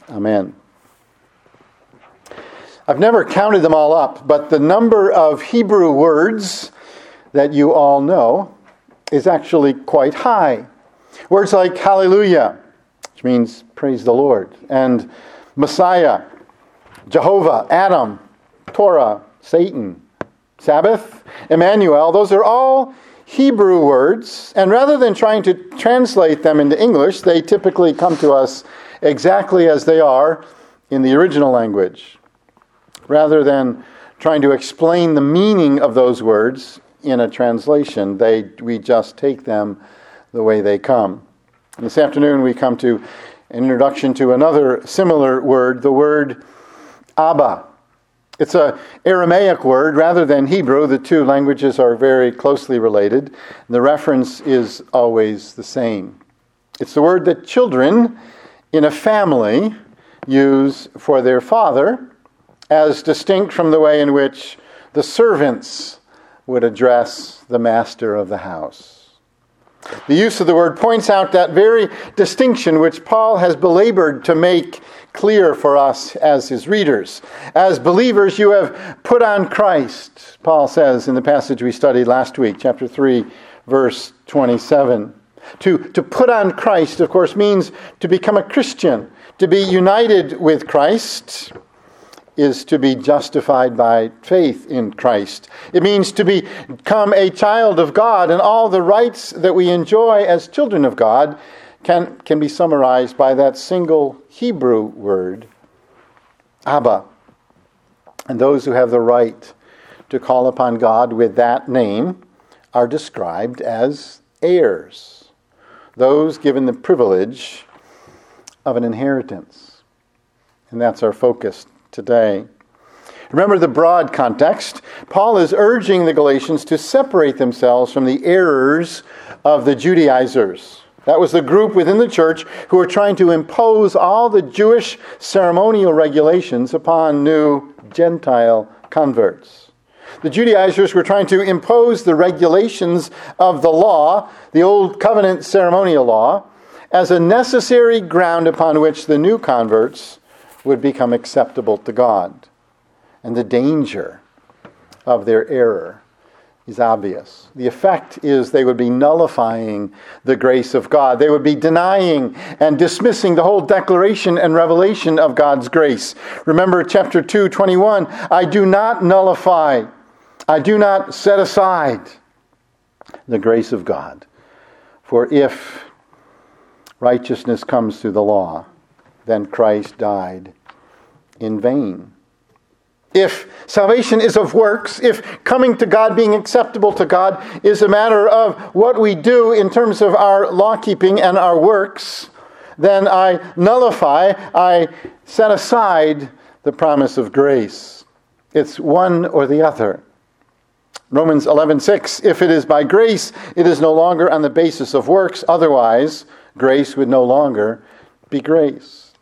Amen. I've never counted them all up, but the number of Hebrew words that you all know is actually quite high. Words like hallelujah, which means praise the Lord, and Messiah, Jehovah, Adam, Torah, Satan, Sabbath, Emmanuel, those are all Hebrew words, and rather than trying to translate them into English, they typically come to us exactly as they are in the original language. Rather than trying to explain the meaning of those words in a translation, we just take them the way they come. And this afternoon we come to an introduction to another similar word, the word Abba. It's an Aramaic word rather than Hebrew. The two languages are very closely related. The reference is always the same. It's the word that children in a family use for their father, as distinct from the way in which the servants would address the master of the house. The use of the word points out that very distinction which Paul has belabored to make clear for us as his readers. As believers, you have put on Christ, Paul says in the passage we studied last week, chapter 3, verse 27. To put on Christ, of course, means to become a Christian. To be united with Christ is to be justified by faith in Christ. It means to become a child of God, and all the rights that we enjoy as children of God can be summarized by that single Hebrew word, Abba. And those who have the right to call upon God with that name are described as heirs, those given the privilege of an inheritance. And that's our focus today. Remember the broad context. Paul is urging the Galatians to separate themselves from the errors of the Judaizers. That was the group within the church who were trying to impose all the Jewish ceremonial regulations upon new Gentile converts. The Judaizers were trying to impose the regulations of the law, the Old Covenant ceremonial law, as a necessary ground upon which the new converts would become acceptable to God. And the danger of their error is obvious. The effect is they would be nullifying the grace of God. They would be denying and dismissing the whole declaration and revelation of God's grace. Remember chapter 2:21, I do not nullify, I do not set aside the grace of God. For if righteousness comes through the law, then Christ died in vain. If salvation is of works, if coming to God, being acceptable to God, is a matter of what we do in terms of our law-keeping and our works, then I nullify, I set aside the promise of grace. It's one or the other. Romans 11:6, if it is by grace, it is no longer on the basis of works. Otherwise, grace would no longer be grace.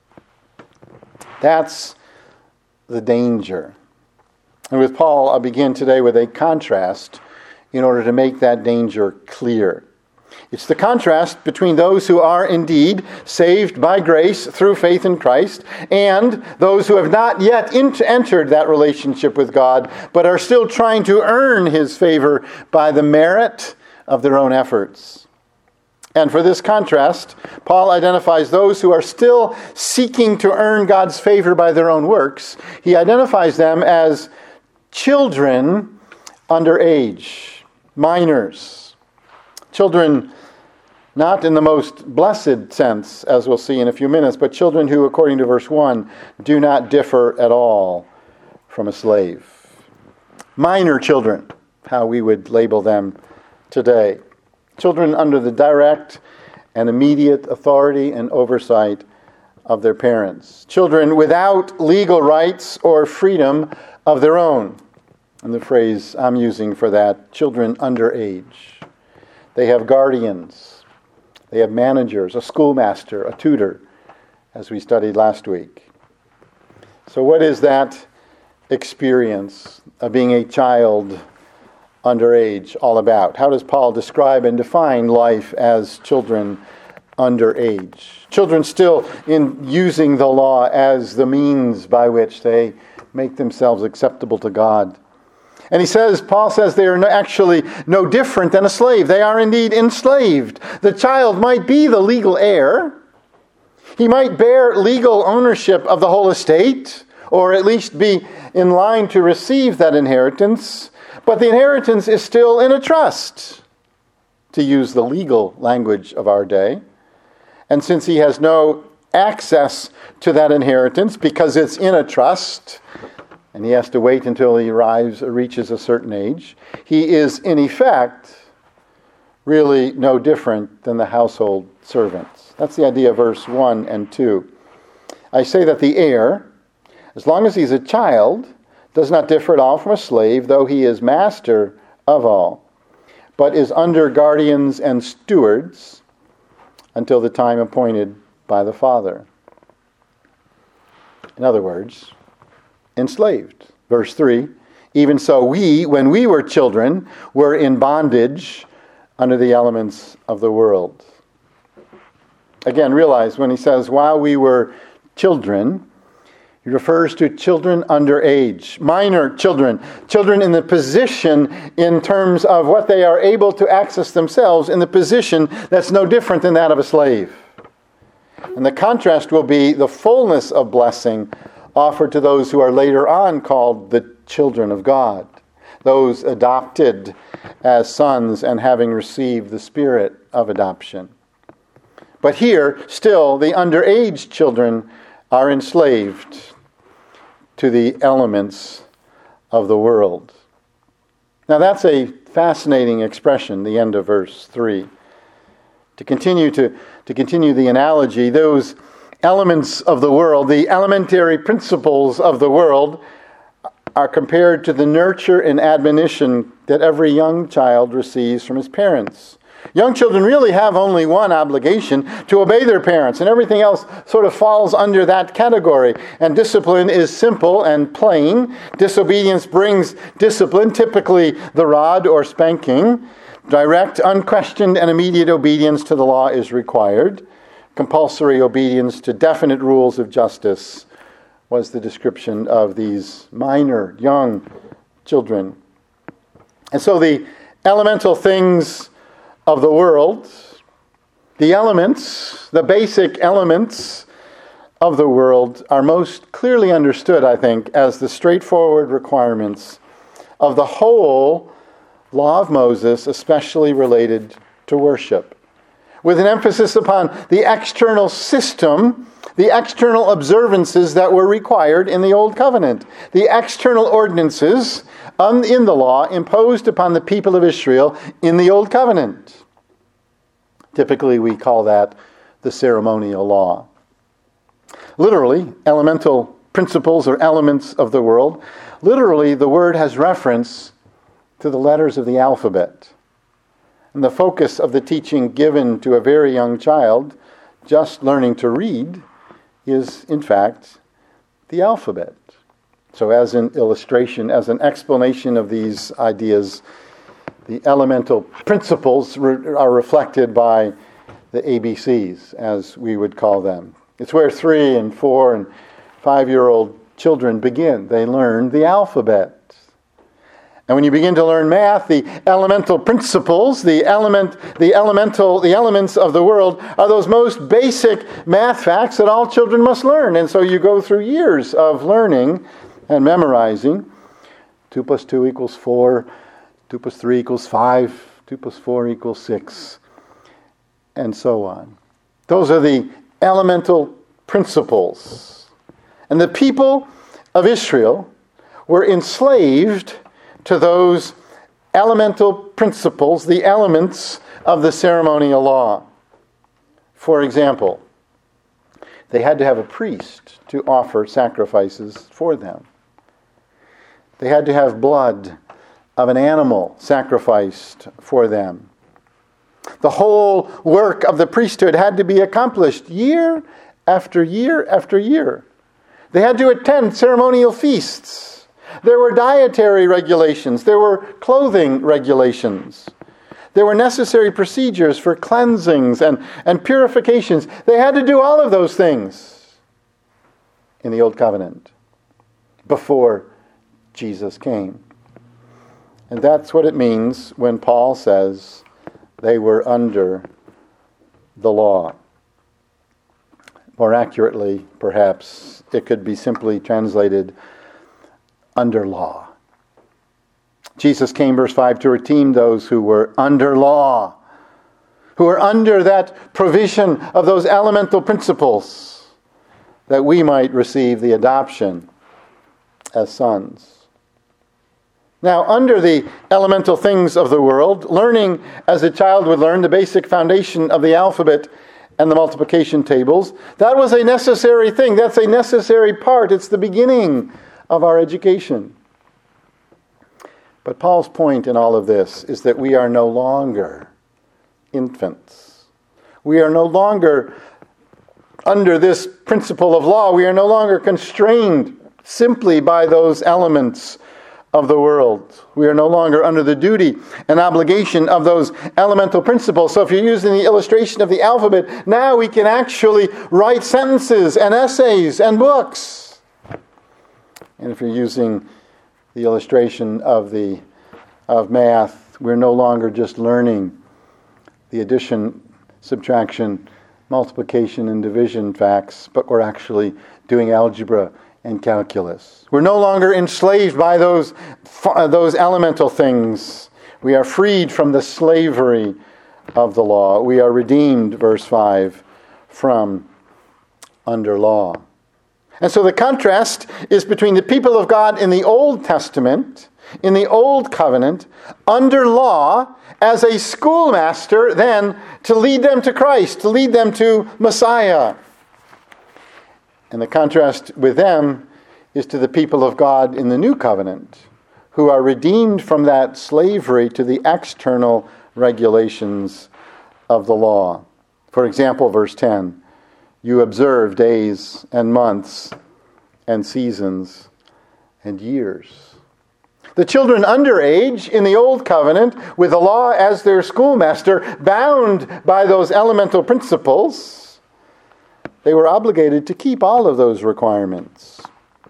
That's the danger. And with Paul, I'll begin today with a contrast in order to make that danger clear. It's the contrast between those who are indeed saved by grace through faith in Christ and those who have not yet entered that relationship with God, but are still trying to earn His favor by the merit of their own efforts. And for this contrast, Paul identifies those who are still seeking to earn God's favor by their own works. He identifies them as children under age, minors. Children not in the most blessed sense, as we'll see in a few minutes, but children who, according to verse 1, do not differ at all from a slave. Minor children, how we would label them today. Children under the direct and immediate authority and oversight of their parents. Children without legal rights or freedom of their own. And the phrase I'm using for that, children under age. They have guardians. They have managers, a schoolmaster, a tutor, as we studied last week. So what is that experience of being a child underage all about? How does Paul describe and define life as children under age. Children still in using the law as the means by which they make themselves acceptable to God. And Paul says they are actually no different than a slave. They are indeed enslaved. The child might be the legal heir. He might bear legal ownership of the whole estate, or at least be in line to receive that inheritance. But the inheritance is still in a trust, to use the legal language of our day. And since he has no access to that inheritance because it's in a trust, and he has to wait until he reaches a certain age, he is in effect really no different than the household servants. That's the idea of verse 1 and 2. I say that the heir, as long as he's a child, does not differ at all from a slave, though he is master of all, but is under guardians and stewards until the time appointed by the Father. In other words, enslaved. Verse 3, even so we, when we were children, were in bondage under the elements of the world. Again, realize when he says, while we were children, he refers to children under age, minor children, children in the position in terms of what they are able to access themselves in the position that's no different than that of a slave. And the contrast will be the fullness of blessing offered to those who are later on called the children of God, those adopted as sons and having received the spirit of adoption. But here, still, the underage children are enslaved to the elements of the world. Now that's a fascinating expression, the end of verse 3. To continue the analogy, those elements of the world, the elementary principles of the world, are compared to the nurture and admonition that every young child receives from his parents. Young children really have only one obligation, to obey their parents, and everything else sort of falls under that category. And discipline is simple and plain. Disobedience brings discipline, typically the rod or spanking. Direct, unquestioned, and immediate obedience to the law is required. Compulsory obedience to definite rules of justice was the description of these minor, young children. And so the elemental things of the world, the elements, the basic elements of the world are most clearly understood, I think, as the straightforward requirements of the whole law of Moses, especially related to worship, with an emphasis upon the external system, the external observances that were required in the Old Covenant, the external ordinances in the law imposed upon the people of Israel in the Old Covenant. Typically, we call that the ceremonial law. Literally, elemental principles or elements of the world. Literally, the word has reference to the letters of the alphabet. And the focus of the teaching given to a very young child, just learning to read, is, in fact, the alphabet. So as an illustration, as an explanation of these ideas, the elemental principles are reflected by the ABCs, as we would call them. It's where 3 and 4 and 5-year-old children begin. They learn the alphabet. And when you begin to learn math, the elemental principles, the elements of the world are those most basic math facts that all children must learn. And so you go through years of learning and memorizing. 2 plus 2 equals 4. 2 plus 3 equals 5. 2 plus 4 equals 6. And so on. Those are the elemental principles. And the people of Israel were enslaved to those elemental principles, the elements of the ceremonial law. For example, they had to have a priest to offer sacrifices for them. They had to have blood of an animal sacrificed for them. The whole work of the priesthood had to be accomplished year after year after year. They had to attend ceremonial feasts. There were dietary regulations. There were clothing regulations. There were necessary procedures for cleansings and purifications. They had to do all of those things in the Old Covenant before Jesus came. And that's what it means when Paul says they were under the law. More accurately, perhaps, it could be simply translated under law. Jesus came, verse 5, to redeem those who were under law, who were under that provision of those elemental principles, that we might receive the adoption as sons. Now, under the elemental things of the world, learning as a child would learn the basic foundation of the alphabet and the multiplication tables, that was a necessary thing. That's a necessary part. It's the beginning of our education. But Paul's point in all of this is that we are no longer infants. We are no longer under this principle of law. We are no longer constrained simply by those elements of the world. We are no longer under the duty and obligation of those elemental principles. So if you're using the illustration of the alphabet, now we can actually write sentences and essays and books. And if you're using the illustration of math, we're no longer just learning the addition, subtraction, multiplication, and division facts, but we're actually doing algebra and calculus. We're no longer enslaved by those elemental things. We are freed from the slavery of the law. We are redeemed, verse 5, from under law. And so the contrast is between the people of God in the Old Testament, in the Old Covenant, under law, as a schoolmaster then to lead them to Christ, to lead them to Messiah. And the contrast with them is to the people of God in the New Covenant, who are redeemed from that slavery to the external regulations of the law. For example, verse 10, you observe days and months and seasons and years. The children under age in the Old Covenant, with the law as their schoolmaster, bound by those elemental principles, they were obligated to keep all of those requirements.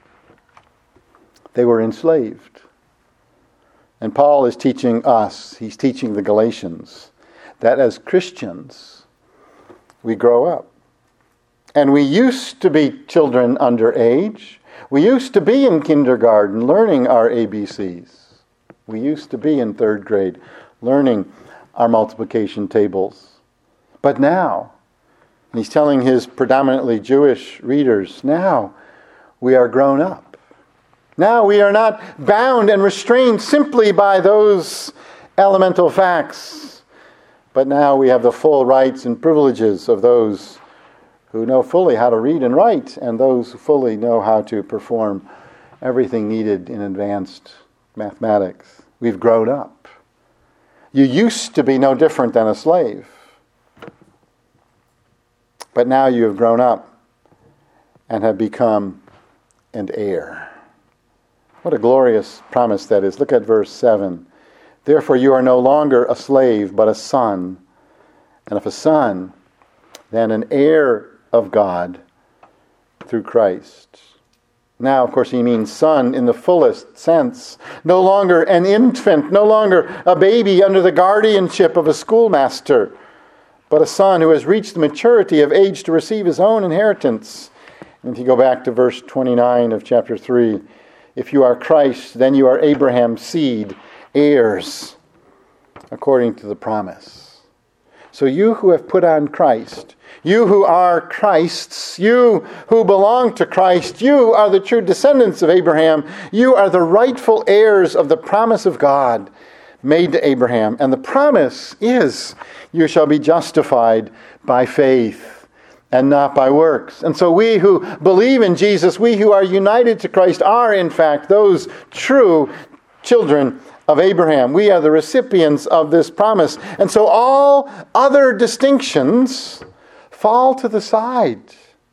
They were enslaved. And Paul is teaching us, he's teaching the Galatians, that as Christians, we grow up. And we used to be children under age. We used to be in kindergarten learning our ABCs. We used to be in third grade learning our multiplication tables. But now, and he's telling his predominantly Jewish readers, now we are grown up. Now we are not bound and restrained simply by those elemental facts, but now we have the full rights and privileges of those who know fully how to read and write, and those who fully know how to perform everything needed in advanced mathematics. We've grown up. You used to be no different than a slave. But now you have grown up and have become an heir. What a glorious promise that is. Look at verse 7. Therefore you are no longer a slave, but a son. And if a son, then an heir of God through Christ. Now, of course, he means son in the fullest sense. No longer an infant, no longer a baby under the guardianship of a schoolmaster, but a son who has reached the maturity of age to receive his own inheritance. And if you go back to verse 29 of chapter 3, if you are Christ, then you are Abraham's seed, heirs, according to the promise. So you who have put on Christ, you who are Christ's, you who belong to Christ, you are the true descendants of Abraham. You are the rightful heirs of the promise of God made to Abraham. And the promise is, you shall be justified by faith and not by works. And so we who believe in Jesus, we who are united to Christ, are in fact those true children of Abraham. We are the recipients of this promise. And so all other distinctions fall to the side.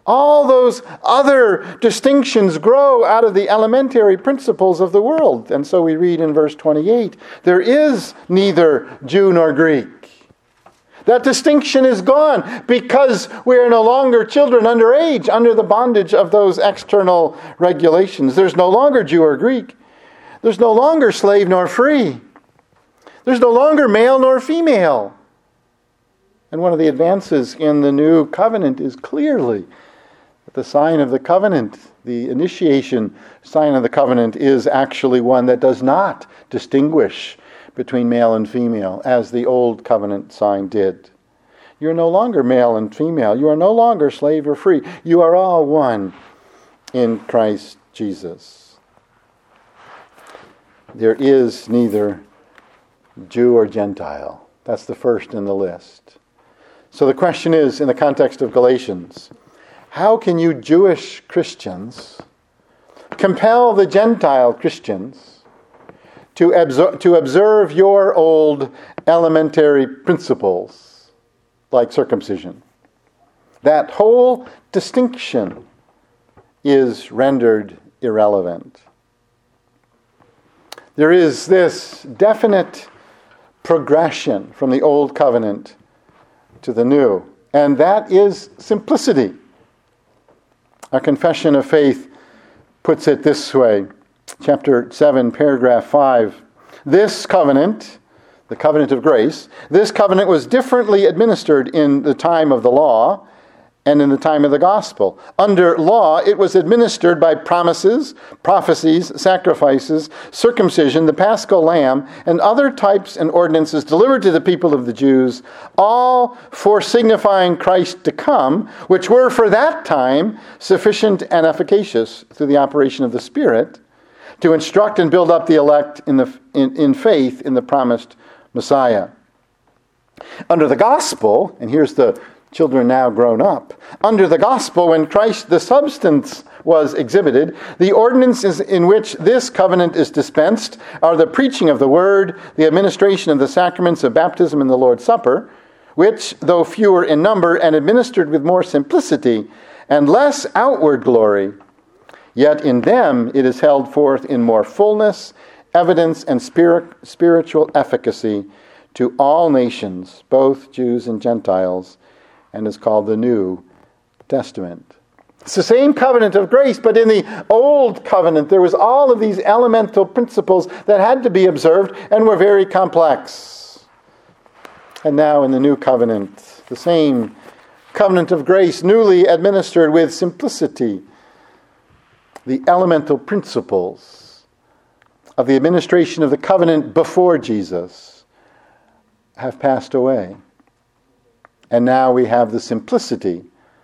All those other distinctions grow out of the elementary principles of the world. And so we read in verse 28, there is neither Jew nor Greek. That distinction is gone because we are no longer children under age, under the bondage of those external regulations. There's no longer Jew or Greek. There's no longer slave nor free. There's no longer male nor female. And one of the advances in the new covenant is clearly that the sign of the covenant, the initiation sign of the covenant, is actually one that does not distinguish between male and female, as the old covenant sign did. You're no longer male and female. You are no longer slave or free. You are all one in Christ Jesus. There is neither Jew or Gentile. That's the first in the list. So the question is, in the context of Galatians, how can you Jewish Christians compel the Gentile Christians to observe your old elementary principles, like circumcision? That whole distinction is rendered irrelevant. There is this definite progression from the old covenant to the new, and that is simplicity. Our Confession of Faith puts it this way, chapter 7, paragraph 5. This covenant, the covenant of grace, this covenant was differently administered in the time of the law and in the time of the gospel. Under law, it was administered by promises, prophecies, sacrifices, circumcision, the paschal lamb, and other types and ordinances delivered to the people of the Jews, all for signifying Christ to come, which were for that time sufficient and efficacious through the operation of the Spirit to instruct and build up the elect in faith in the promised Messiah. Under the gospel, and here's the children now grown up, under the gospel, when Christ the substance was exhibited, the ordinances in which this covenant is dispensed are the preaching of the word, the administration of the sacraments of baptism and the Lord's Supper, which, though fewer in number and administered with more simplicity and less outward glory, yet in them it is held forth in more fullness, evidence, and spiritual efficacy to all nations, both Jews and Gentiles, and is called the New Testament. It's the same covenant of grace, but in the old covenant there was all of these elemental principles that had to be observed and were very complex. And now in the new covenant, the same covenant of grace, newly administered with simplicity, the elemental principles of the administration of the covenant before Jesus have passed away. And now we have the simplicity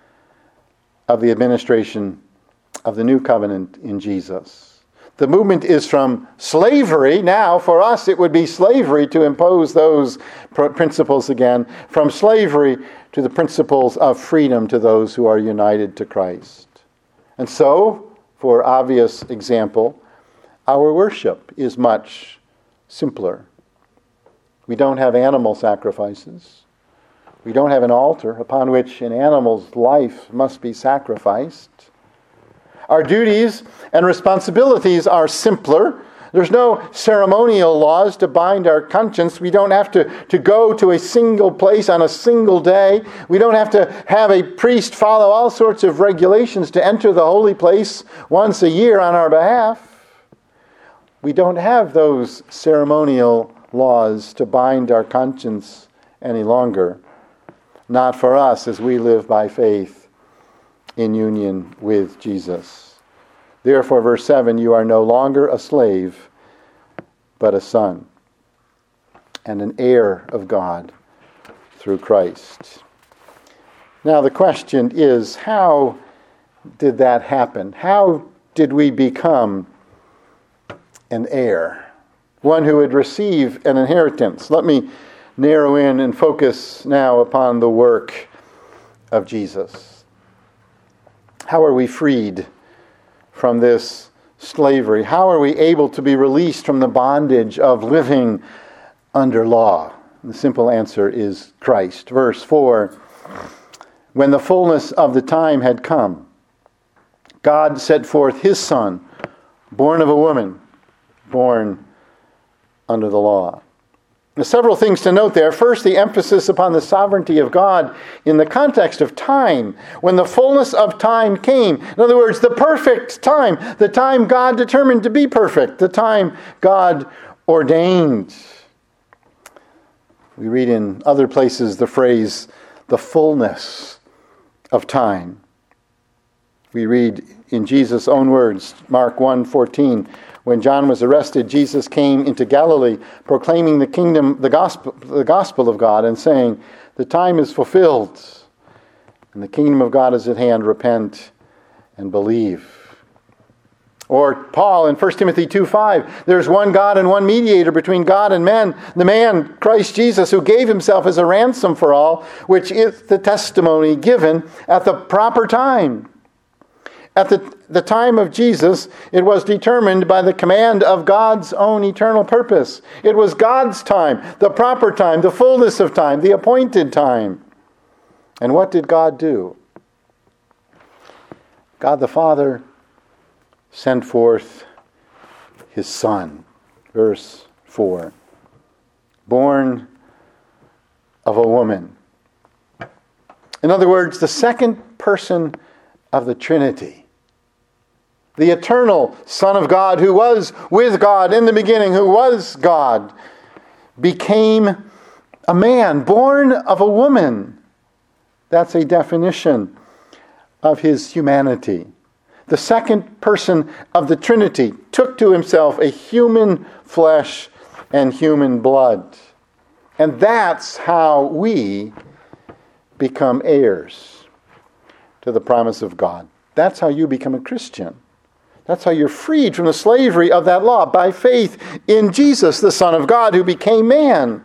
of the administration of the new covenant in Jesus. The movement is from slavery. Now, for us, it would be slavery to impose those principles again. From slavery to the principles of freedom to those who are united to Christ. And so, for obvious example, our worship is much simpler. We don't have animal sacrifices. We don't have an altar upon which an animal's life must be sacrificed. Our duties and responsibilities are simpler. There's no ceremonial laws to bind our conscience. We don't have to go to a single place on a single day. We don't have to have a priest follow all sorts of regulations to enter the holy place once a year on our behalf. We don't have those ceremonial laws to bind our conscience any longer. Not for us, as we live by faith in union with Jesus. Therefore, verse 7, you are no longer a slave, but a son, and an heir of God through Christ. Now the question is, how did that happen? How did we become an heir? One who would receive an inheritance. Let me narrow in and focus now upon the work of Jesus. How are we freed from this slavery? How are we able to be released from the bondage of living under law? And the simple answer is Christ. Verse 4, when the fullness of the time had come, God set forth his Son, born of a woman, born under the law. There's several things to note there. First, the emphasis upon the sovereignty of God in the context of time, when the fullness of time came. In other words, the perfect time, the time God determined to be perfect, the time God ordained. We read in other places the phrase, the fullness of time. We read in Jesus' own words, Mark 1:14, when John was arrested, Jesus came into Galilee, proclaiming the kingdom, the gospel of God, and saying, the time is fulfilled, and the kingdom of God is at hand. Repent and believe. Or Paul in 1 Timothy 2:5, there's one God and one mediator between God and men, the man, Christ Jesus, who gave himself as a ransom for all, which is the testimony given at the proper time. At the time of Jesus, it was determined by the command of God's own eternal purpose. It was God's time, the proper time, the fullness of time, the appointed time. And what did God do? God the Father sent forth his Son. Verse 4. Born of a woman. In other words, the second person of the Trinity. The eternal Son of God, who was with God in the beginning, who was God, became a man, born of a woman. That's a definition of his humanity. The second person of the Trinity took to himself a human flesh and human blood. And that's how we become heirs to the promise of God. That's how you become a Christian. That's how you're freed from the slavery of that law, by faith in Jesus, the Son of God, who became man.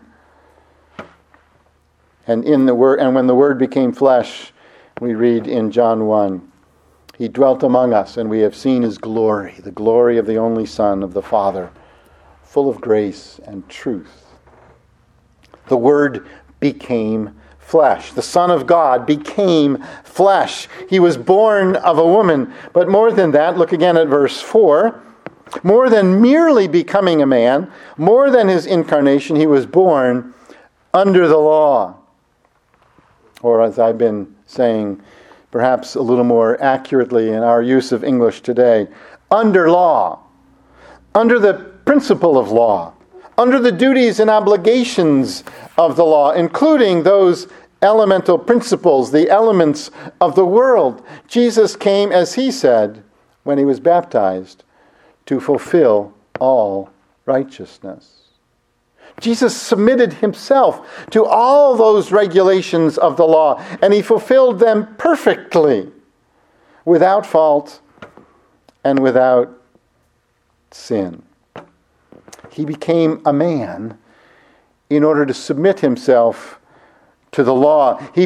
And in the Word, and when the Word became flesh, we read in John 1, he dwelt among us, and we have seen his glory, the glory of the only Son of the Father, full of grace and truth. The Word became flesh. The Son of God became flesh. He was born of a woman. But more than that, look again at verse 4. More than merely becoming a man, more than his incarnation, he was born under the law. Or as I've been saying, perhaps a little more accurately in our use of English today, under law, under the principle of law, under the duties and obligations of the law, including those elemental principles, the elements of the world. Jesus came, as he said when he was baptized, to fulfill all righteousness. Jesus submitted himself to all those regulations of the law, and he fulfilled them perfectly, without fault and without sin. He became a man in order to submit himself to the law. He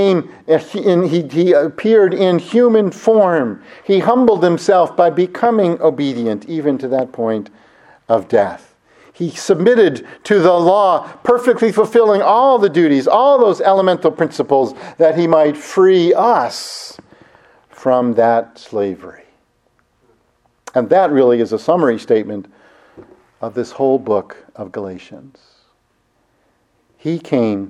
appeared in human form. He humbled himself by becoming obedient, even to that point of death. He submitted to the law, perfectly fulfilling all the duties, all those elemental principles, that he might free us from that slavery. And that really is a summary statement of this whole book of Galatians. He came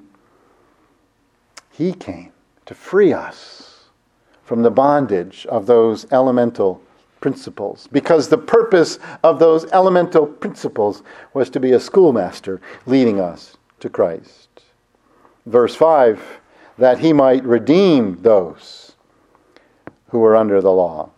to free us from the bondage of those elemental principles, because the purpose of those elemental principles was to be a schoolmaster leading us to Christ. Verse 5, that he might redeem those who were under the law.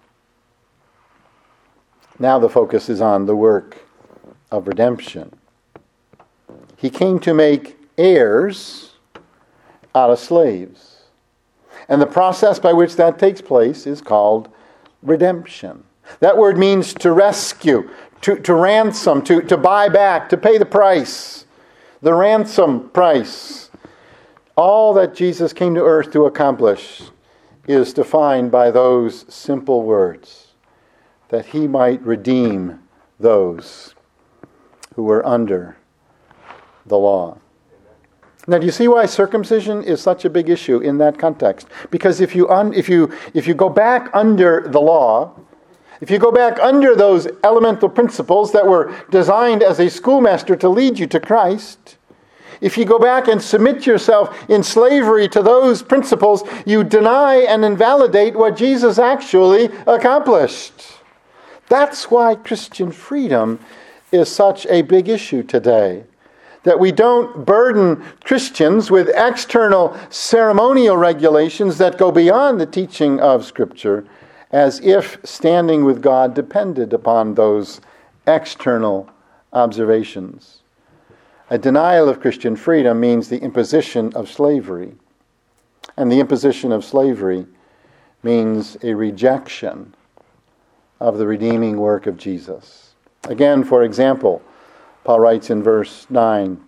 Now the focus is on the work of redemption. He came to make heirs out of slaves. And the process by which that takes place is called redemption. That word means to rescue, to ransom, to buy back, to pay the price. The ransom price. All that Jesus came to earth to accomplish is defined by those simple words, that he might redeem those who were under the law. Now, do you see why circumcision is such a big issue in that context? Because if you go back under the law, if you go back under those elemental principles that were designed as a schoolmaster to lead you to Christ, if you go back and submit yourself in slavery to those principles, you deny and invalidate what Jesus actually accomplished. That's why Christian freedom is such a big issue today. That we don't burden Christians with external ceremonial regulations that go beyond the teaching of Scripture, as if standing with God depended upon those external observations. A denial of Christian freedom means the imposition of slavery. And the imposition of slavery means a rejection of the redeeming work of Jesus. Again, for example, Paul writes in verse 9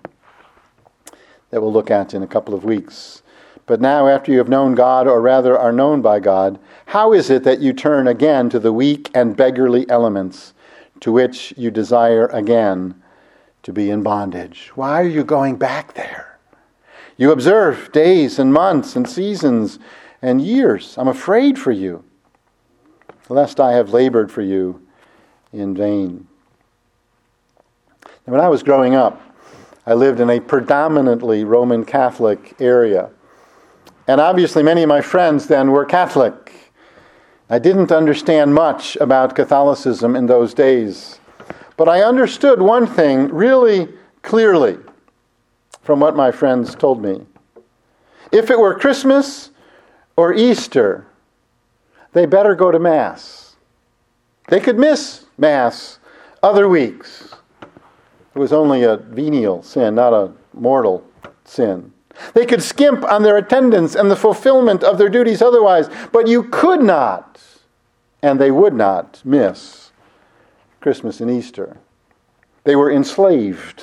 that we'll look at in a couple of weeks. But now, after you have known God, or rather are known by God, how is it that you turn again to the weak and beggarly elements to which you desire again to be in bondage? Why are you going back there? You observe days and months and seasons and years. I'm afraid for you, lest I have labored for you in vain. When I was growing up, I lived in a predominantly Roman Catholic area. And obviously many of my friends then were Catholic. I didn't understand much about Catholicism in those days. But I understood one thing really clearly from what my friends told me. If it were Christmas or Easter, they better go to Mass. They could miss Mass other weeks. It was only a venial sin, not a mortal sin. They could skimp on their attendance and the fulfillment of their duties otherwise, but you could not, and they would not, miss Christmas and Easter. They were enslaved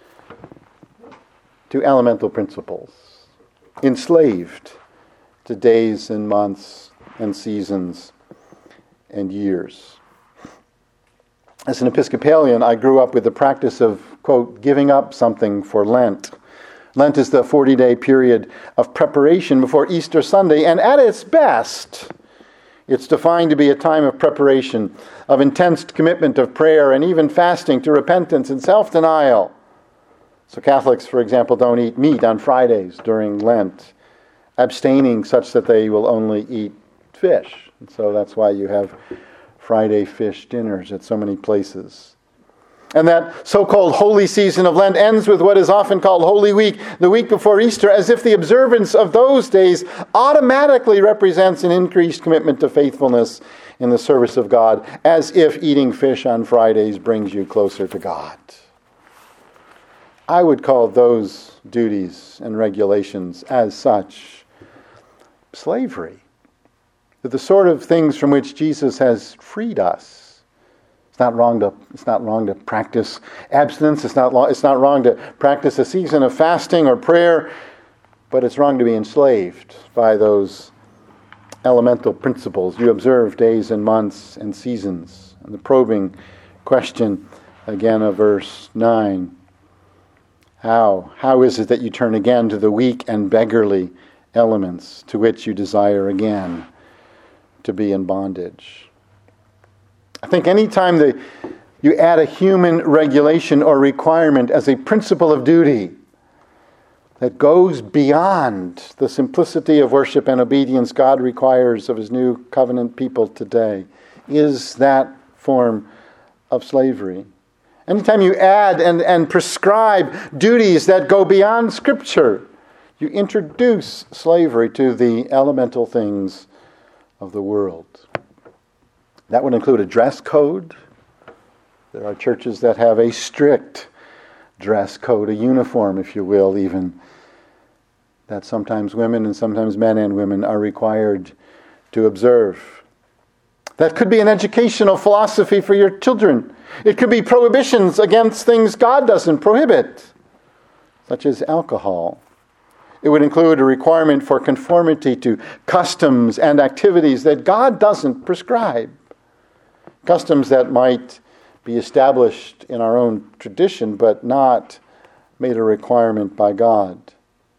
to elemental principles, enslaved to days and months and seasons and years. As an Episcopalian, I grew up with the practice of, quote, giving up something for Lent. Lent is the 40-day period of preparation before Easter Sunday, and at its best, it's defined to be a time of preparation, of intense commitment of prayer, and even fasting to repentance and self-denial. So Catholics, for example, don't eat meat on Fridays during Lent, abstaining such that they will only eat fish. And so that's why you have Friday fish dinners at so many places. And that so-called holy season of Lent ends with what is often called Holy Week, the week before Easter, as if the observance of those days automatically represents an increased commitment to faithfulness in the service of God, as if eating fish on Fridays brings you closer to God. I would call those duties and regulations as such slavery. They're the sort of things from which Jesus has freed us. It's not wrong to practice abstinence. It's not wrong to practice a season of fasting or prayer, but it's wrong to be enslaved by those elemental principles. You observe days and months and seasons. And the probing question again of verse 9. How is it that you turn again to the weak and beggarly elements to which you desire again to be in bondage? I think anytime you add a human regulation or requirement as a principle of duty that goes beyond the simplicity of worship and obedience God requires of His new covenant people today, is that form of slavery. Anytime you add and prescribe duties that go beyond Scripture, you introduce slavery to the elemental things of the world. That would include a dress code. There are churches that have a strict dress code, a uniform, if you will, even, that sometimes women and sometimes men and women are required to observe. That could be an educational philosophy for your children. It could be prohibitions against things God doesn't prohibit, such as alcohol. It would include a requirement for conformity to customs and activities that God doesn't prescribe. Customs that might be established in our own tradition, but not made a requirement by God.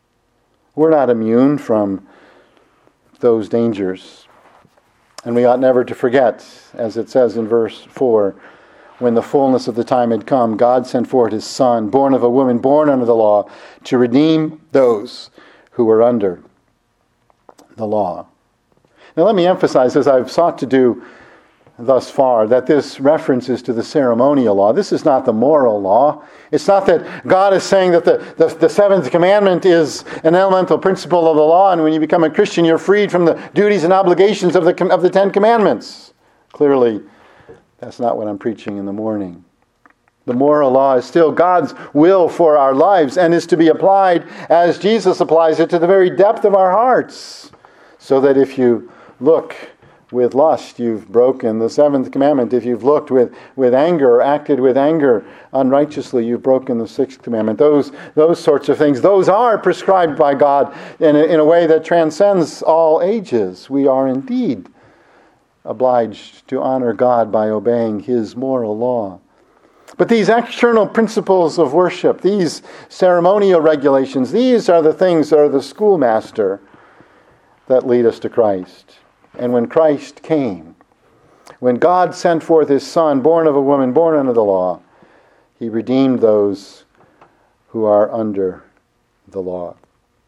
We're not immune from those dangers. And we ought never to forget, as it says in verse 4, when the fullness of the time had come, God sent forth his Son, born of a woman, born under the law, to redeem those who were under the law. Now let me emphasize, as I've sought to do thus far, that this reference is to the ceremonial law. This is not the moral law. It's not that God is saying that the seventh commandment is an elemental principle of the law, and when you become a Christian, you're freed from the duties and obligations of the Ten Commandments. Clearly, that's not what I'm preaching in the morning. The moral law is still God's will for our lives and is to be applied as Jesus applies it to the very depth of our hearts. So that if you look with lust, you've broken the seventh commandment. If you've looked with anger or acted with anger unrighteously, you've broken the sixth commandment. Those sorts of things, those are prescribed by God in a way that transcends all ages. We are indeed obliged to honor God by obeying his moral law. But these external principles of worship, these ceremonial regulations, these are the things that are the schoolmaster that lead us to Christ. And when Christ came, when God sent forth his Son, born of a woman, born under the law, he redeemed those who are under the law.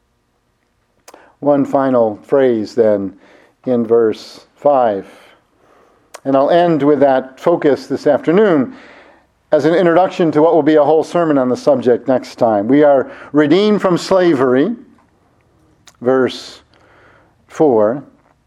One final phrase then in verse 5. And I'll end with that focus this afternoon as an introduction to what will be a whole sermon on the subject next time. We are redeemed from slavery, verse 4.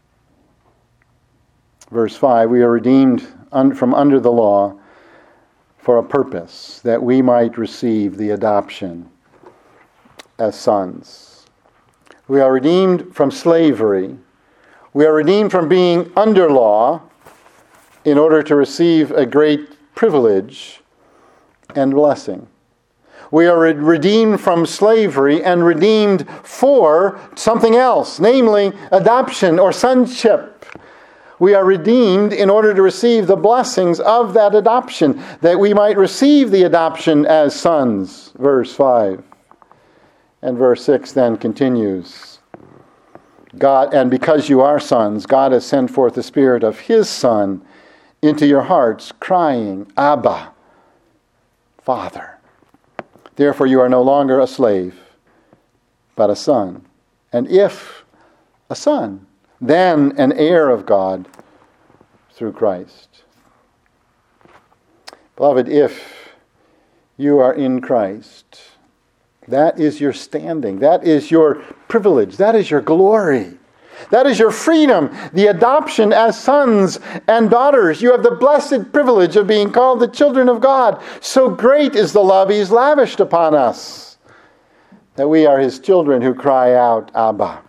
Verse 5, we are redeemed from under the law for a purpose, that we might receive the adoption as sons. We are redeemed from slavery. We are redeemed from being under law in order to receive a great privilege and blessing. We are redeemed from slavery and redeemed for something else, namely adoption or sonship. We are redeemed in order to receive the blessings of that adoption, that we might receive the adoption as sons, verse 5. And verse 6 then continues. God, and because you are sons, God has sent forth the Spirit of his Son into your hearts, crying, Abba, Father. Therefore you are no longer a slave, but a son. And if a son, then an heir of God through Christ. Beloved, if you are in Christ, that is your standing, that is your privilege, that is your glory, that is your freedom, the adoption as sons and daughters. You have the blessed privilege of being called the children of God. So great is the love he's lavished upon us, that we are his children who cry out, Abba,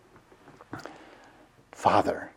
Father.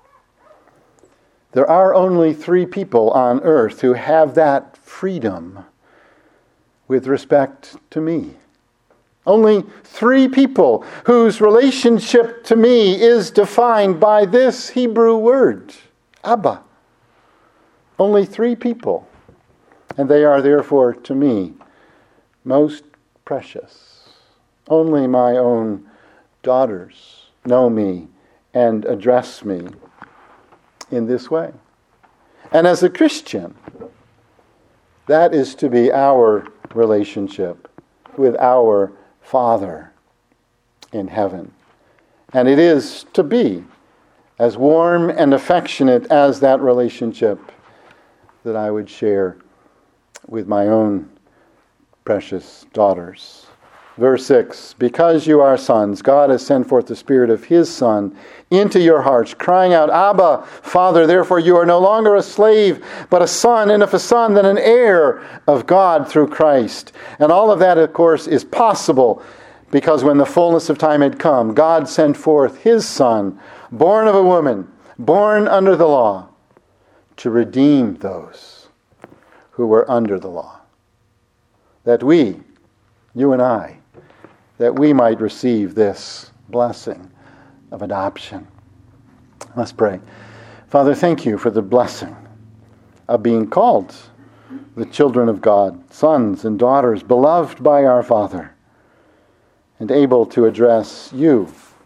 There are only 3 people on earth who have that freedom with respect to me. Only 3 people whose relationship to me is defined by this Hebrew word, Abba. Only 3 people. And they are therefore to me most precious. Only my own daughters know me and address me in this way. And as a Christian, that is to be our relationship with our Father in heaven. And it is to be as warm and affectionate as that relationship that I would share with my own precious daughters. Verse 6, because you are sons, God has sent forth the Spirit of his Son into your hearts, crying out, Abba, Father. Therefore you are no longer a slave, but a son, and if a son, then an heir of God through Christ. And all of that, of course, is possible because when the fullness of time had come, God sent forth his Son, born of a woman, born under the law, to redeem those who were under the law. That we, you and I, that we might receive this blessing of adoption. Let's pray. Father, thank you for the blessing of being called the children of God, sons and daughters, beloved by our Father. and able to address you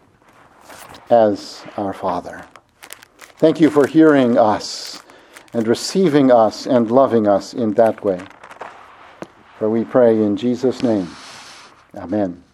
as our Father. Thank you for hearing us and receiving us and loving us in that way. For we pray in Jesus' name. Amen.